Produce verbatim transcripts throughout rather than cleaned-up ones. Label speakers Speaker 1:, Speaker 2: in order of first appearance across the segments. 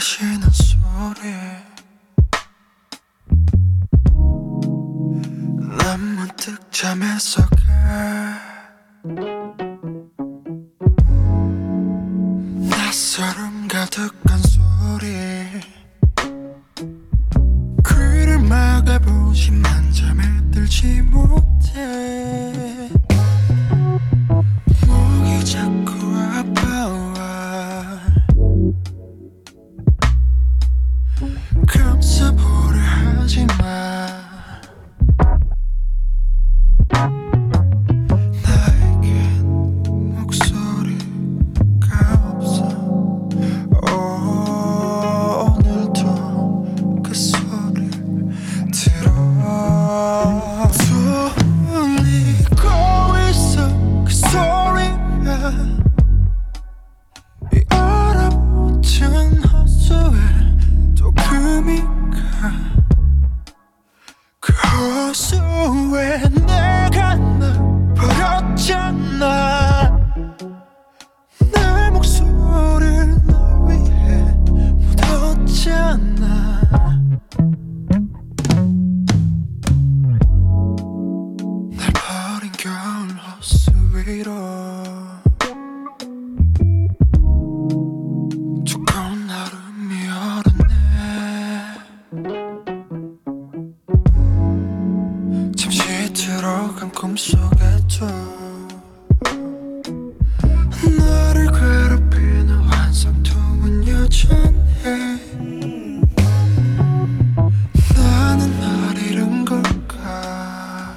Speaker 1: 마시는 소리 난 문득 잠에서 가 낯설음 가득한 소리 귀를 막아보지만 잠에 들지 못해 목이 자꾸 아파와 감싸보려 하지마 나에겐 목소리가 없어 오늘도 그 소리를 들어 들리고 있어 그 소리가 이 얼어붙은 호수에 또 금이 가 그 호수에 내가 널 버렸잖아 내 목소리를 널 위해 묻었잖아 날 버린 겨울 호수 위로 두꺼운 얼음이 얼었네 잠시 들어간 꿈속에도 나를 괴롭히는 환상통은 여전해 나는 날 잃은 걸까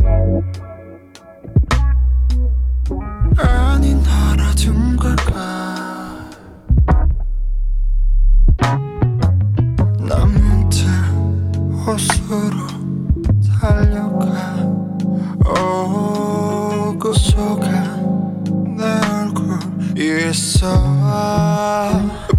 Speaker 1: 아니 날 얻은 걸까 난 문득 호수로 달려가 오고 속아 내 얼굴 있어